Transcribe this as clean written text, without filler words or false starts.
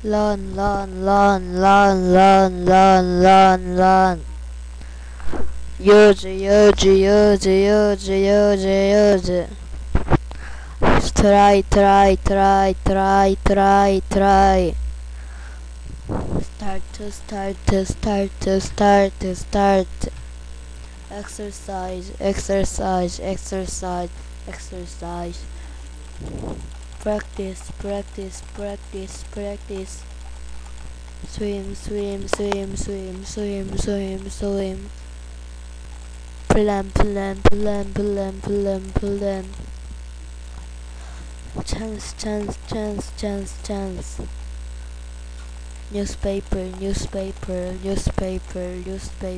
Learn. Use. Try. Start. Exercise. Practice. Swim. Plan. Chance. Newspaper.